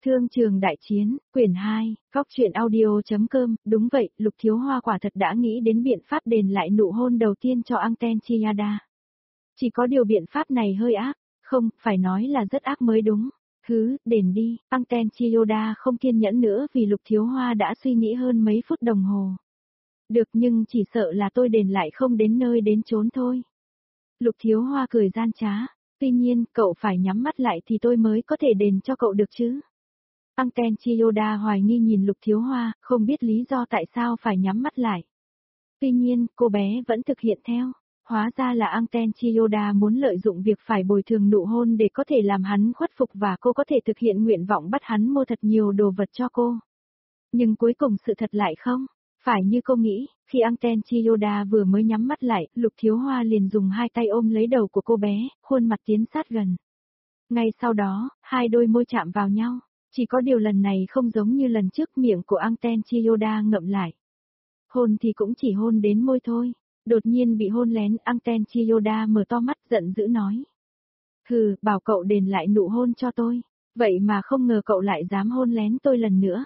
Thương trường đại chiến, quyển 2, góc truyện audio.com, đúng vậy, Lục Thiếu Hoa quả thật đã nghĩ đến biện pháp đền lại nụ hôn đầu tiên cho Angten Chiyada. Chỉ có điều biện pháp này hơi ác, không, phải nói là rất ác mới đúng. Đền đi, Angten Chiyada không kiên nhẫn nữa vì Lục Thiếu Hoa đã suy nghĩ hơn mấy phút đồng hồ. Được nhưng chỉ sợ là tôi đền lại không đến nơi đến chốn thôi. Lục Thiếu Hoa cười gian trá. Tuy nhiên, cậu phải nhắm mắt lại thì tôi mới có thể đền cho cậu được chứ. Angten Chiyoda hoài nghi nhìn Lục Thiếu Hoa, không biết lý do tại sao phải nhắm mắt lại. Tuy nhiên, cô bé vẫn thực hiện theo. Hóa ra là Angten Chiyoda muốn lợi dụng việc phải bồi thường nụ hôn để có thể làm hắn khuất phục và cô có thể thực hiện nguyện vọng bắt hắn mua thật nhiều đồ vật cho cô. Nhưng cuối cùng sự thật lại không. Phải như cô nghĩ, khi Angten Chiyoda vừa mới nhắm mắt lại, Lục Thiếu Hoa liền dùng hai tay ôm lấy đầu của cô bé, khuôn mặt tiến sát gần. Ngay sau đó, hai đôi môi chạm vào nhau, chỉ có điều lần này không giống như lần trước miệng của Angten Chiyoda ngậm lại. Hôn thì cũng chỉ hôn đến môi thôi, đột nhiên bị hôn lén Angten Chiyoda mở to mắt giận dữ nói. Bảo cậu đền lại nụ hôn cho tôi, vậy mà không ngờ cậu lại dám hôn lén tôi lần nữa.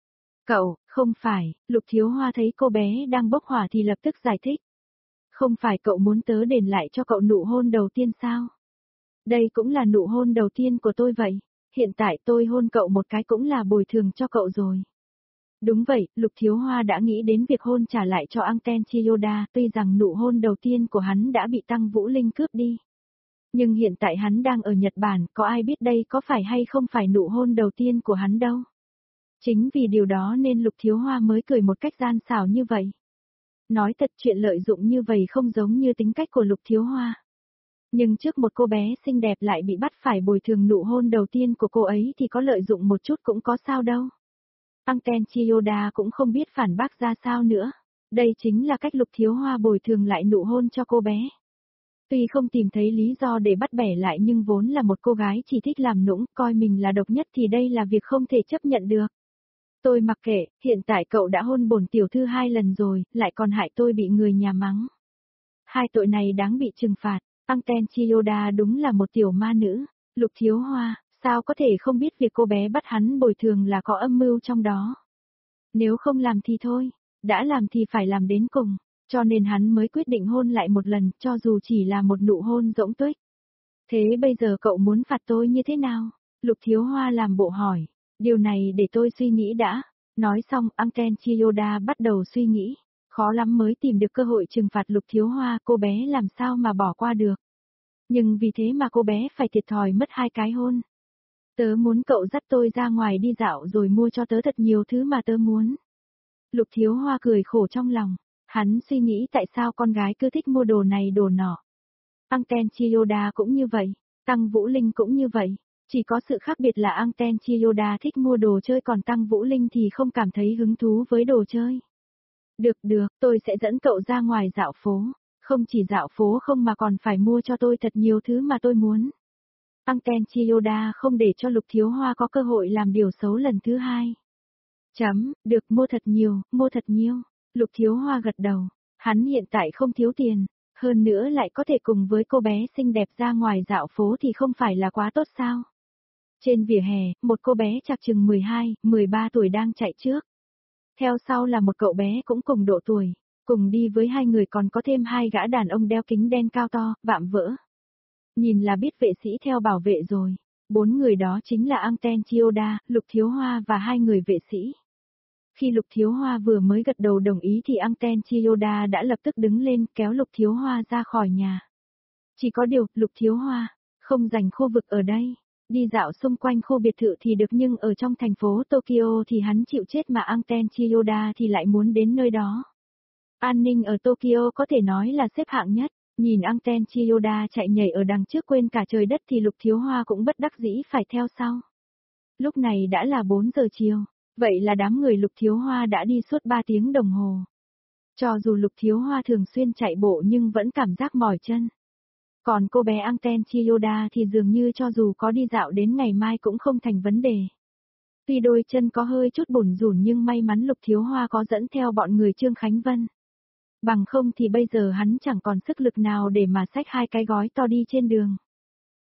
Cậu, không phải, Lục Thiếu Hoa thấy cô bé đang bốc hỏa thì lập tức giải thích. Không phải cậu muốn tớ đền lại cho cậu nụ hôn đầu tiên sao? Đây cũng là nụ hôn đầu tiên của tôi vậy, hiện tại tôi hôn cậu một cái cũng là bồi thường cho cậu rồi. Đúng vậy, Lục Thiếu Hoa đã nghĩ đến việc hôn trả lại cho Angten Chiyoda, tuy rằng nụ hôn đầu tiên của hắn đã bị Tăng Vũ Linh cướp đi. Nhưng hiện tại hắn đang ở Nhật Bản, có ai biết đây có phải hay không phải nụ hôn đầu tiên của hắn đâu. Chính vì điều đó nên Lục Thiếu Hoa mới cười một cách gian xảo như vậy. Nói thật chuyện lợi dụng như vậy không giống như tính cách của Lục Thiếu Hoa. Nhưng trước một cô bé xinh đẹp lại bị bắt phải bồi thường nụ hôn đầu tiên của cô ấy thì có lợi dụng một chút cũng có sao đâu. Angten Chiyoda cũng không biết phản bác ra sao nữa. Đây chính là cách Lục Thiếu Hoa bồi thường lại nụ hôn cho cô bé. Tuy không tìm thấy lý do để bắt bẻ lại nhưng vốn là một cô gái chỉ thích làm nũng, coi mình là độc nhất thì đây là việc không thể chấp nhận được. Tôi mặc kệ, hiện tại cậu đã hôn bổn tiểu thư 2 lần rồi, lại còn hại tôi bị người nhà mắng. Hai tội này đáng bị trừng phạt. Angten Chiyoda đúng là một tiểu ma nữ. Lục Thiếu Hoa, sao có thể không biết việc cô bé bắt hắn bồi thường là có âm mưu trong đó. Nếu không làm thì thôi, đã làm thì phải làm đến cùng, cho nên hắn mới quyết định hôn lại một lần, cho dù chỉ là một nụ hôn rỗng tuếch. Thế bây giờ cậu muốn phạt tôi như thế nào? Lục Thiếu Hoa làm bộ hỏi. Điều này để tôi suy nghĩ đã. Nói xong, Angten Chiyoda bắt đầu suy nghĩ. Khó lắm mới tìm được cơ hội trừng phạt Lục Thiếu Hoa, cô bé làm sao mà bỏ qua được. Nhưng vì thế mà cô bé phải thiệt thòi mất 2 cái hôn. Tớ muốn cậu dắt tôi ra ngoài đi dạo rồi mua cho tớ thật nhiều thứ mà tớ muốn. Lục Thiếu Hoa cười khổ trong lòng. Hắn suy nghĩ tại sao con gái cứ thích mua đồ này đồ nọ. Angten Chiyoda cũng như vậy, Tăng Vũ Linh cũng như vậy. Chỉ có sự khác biệt là Angten Chiyoda thích mua đồ chơi còn Tăng Vũ Linh thì không cảm thấy hứng thú với đồ chơi. Được, tôi sẽ dẫn cậu ra ngoài dạo phố. Không chỉ dạo phố không mà còn phải mua cho tôi thật nhiều thứ mà tôi muốn. Angten Chiyoda không để cho Lục Thiếu Hoa có cơ hội làm điều xấu lần thứ 2. Được mua thật nhiều. Lục Thiếu Hoa gật đầu. Hắn hiện tại không thiếu tiền. Hơn nữa lại có thể cùng với cô bé xinh đẹp ra ngoài dạo phố thì không phải là quá tốt sao? Trên vỉa hè, một cô bé chạc chừng 12, 13 tuổi đang chạy trước. Theo sau là một cậu bé cũng cùng độ tuổi, cùng đi với hai người còn có thêm 2 gã đàn ông đeo kính đen cao to, vạm vỡ. Nhìn là biết vệ sĩ theo bảo vệ rồi. 4 người đó chính là Angten Chiyoda, Lục Thiếu Hoa và 2 người vệ sĩ. Khi Lục Thiếu Hoa vừa mới gật đầu đồng ý thì Angten Chiyoda đã lập tức đứng lên kéo Lục Thiếu Hoa ra khỏi nhà. Chỉ có điều, Lục Thiếu Hoa, không dành khu vực ở đây. Đi dạo xung quanh khu biệt thự thì được nhưng ở trong thành phố Tokyo thì hắn chịu chết mà Angten Chiyoda thì lại muốn đến nơi đó. An ninh ở Tokyo có thể nói là xếp hạng nhất. Nhìn Angten Chiyoda chạy nhảy ở đằng trước quên cả trời đất thì Lục Thiếu Hoa cũng bất đắc dĩ phải theo sau. Lúc này đã là 4 giờ chiều, vậy là đám người Lục Thiếu Hoa đã đi suốt 3 tiếng đồng hồ. Cho dù Lục Thiếu Hoa thường xuyên chạy bộ nhưng vẫn cảm giác mỏi chân. Còn cô bé Angten Chiyoda thì dường như cho dù có đi dạo đến ngày mai cũng không thành vấn đề. Tuy đôi chân có hơi chút bủn rủn nhưng may mắn Lục Thiếu Hoa có dẫn theo bọn người Trương Khánh Vân. Bằng không thì bây giờ hắn chẳng còn sức lực nào để mà xách 2 cái gói to đi trên đường.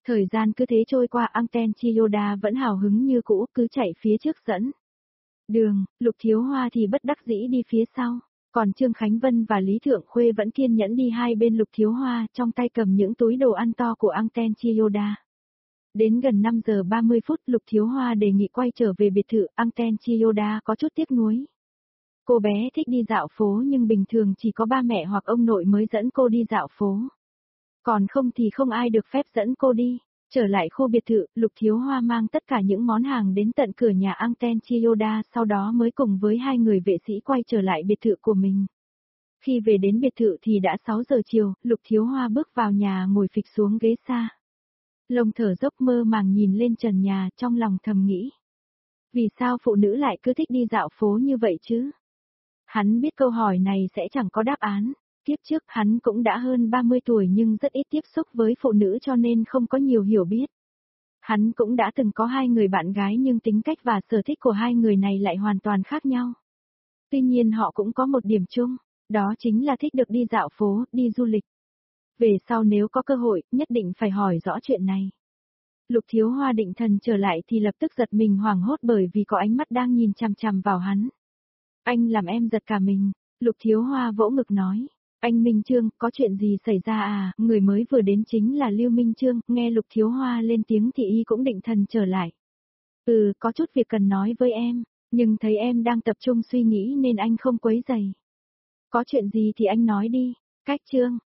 Thời gian cứ thế trôi qua, Anten Chiyoda vẫn hào hứng như cũ, cứ chạy phía trước dẫn đường, Lục Thiếu Hoa thì bất đắc dĩ đi phía sau. Còn Trương Khánh Vân và Lý Thượng Khuê vẫn kiên nhẫn đi hai bên Lục Thiếu Hoa, trong tay cầm những túi đồ ăn to của Anten Chiyoda. Đến gần 5 giờ 30 phút, Lục Thiếu Hoa đề nghị quay trở về biệt thự, Anten Chiyoda có chút tiếc nuối. Cô bé thích đi dạo phố nhưng bình thường chỉ có ba mẹ hoặc ông nội mới dẫn cô đi dạo phố. Còn không thì không ai được phép dẫn cô đi. Trở lại khu biệt thự, Lục Thiếu Hoa mang tất cả những món hàng đến tận cửa nhà Anten Chiyoda, sau đó mới cùng với hai người vệ sĩ quay trở lại biệt thự của mình. Khi về đến biệt thự thì đã 6 giờ chiều, Lục Thiếu Hoa bước vào nhà ngồi phịch xuống ghế xa. Lông thở dốc mơ màng nhìn lên trần nhà, trong lòng thầm nghĩ. Vì sao phụ nữ lại cứ thích đi dạo phố như vậy chứ? Hắn biết câu hỏi này sẽ chẳng có đáp án. Kiếp trước hắn cũng đã hơn 30 tuổi nhưng rất ít tiếp xúc với phụ nữ cho nên không có nhiều hiểu biết. Hắn cũng đã từng có hai người bạn gái nhưng tính cách và sở thích của hai người này lại hoàn toàn khác nhau. Tuy nhiên họ cũng có một điểm chung, đó chính là thích được đi dạo phố, đi du lịch. Về sau nếu có cơ hội, nhất định phải hỏi rõ chuyện này. Lục Thiếu Hoa định thần trở lại thì lập tức giật mình hoảng hốt bởi vì có ánh mắt đang nhìn chằm chằm vào hắn. Anh làm em giật cả mình, Lục Thiếu Hoa vỗ ngực nói. Anh Minh Trương, có chuyện gì xảy ra à? Người mới vừa đến chính là Lưu Minh Trương, nghe Lục Thiếu Hoa lên tiếng thì y cũng định thần trở lại. Có chút việc cần nói với em, nhưng thấy em đang tập trung suy nghĩ nên anh không quấy rầy. Có chuyện gì thì anh nói đi, Cách Trương,